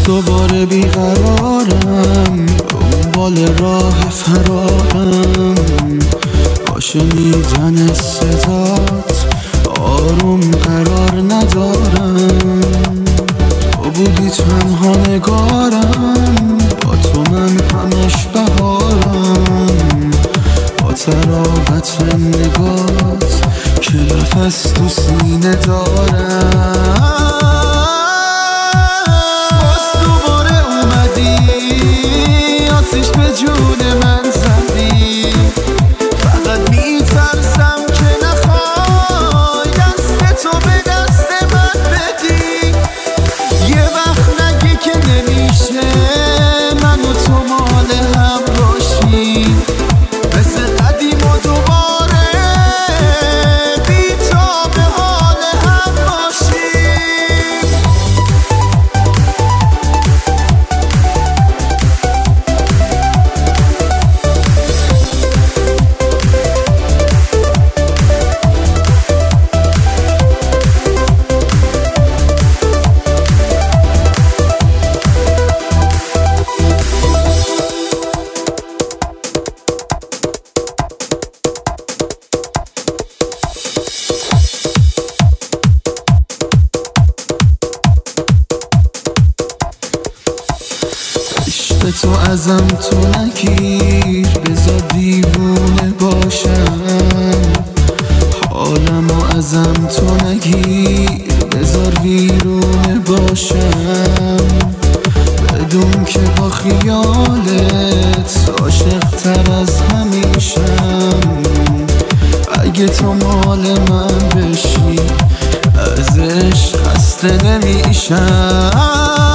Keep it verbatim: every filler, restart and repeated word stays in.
دوباره بیقرارم، دنبال راه فرارم، با شنیدن صدات آروم قرار ندارم. تو بودی تنها نگارم، با تو من همش بهارم، با تراوت نگات که نفس تو سینه دارم. آتیش به جون من زدی، فقط میترسم که نخوای دست تو به دست من بدی. یه وقت نگی که نمیشه من و تو مال هم باشیم، مثل قدیم و دوباره بی‌تاب حال هم باشیم. عشق تو ازم تو نگیر، بذار دیوونه باشم. حالمو ازم تو نگیر، بذار ویرونه باشم. بدون که با خیالت عاشق تر از همیشم. اگه تو مال من بشی از عشق خسته نمیشم.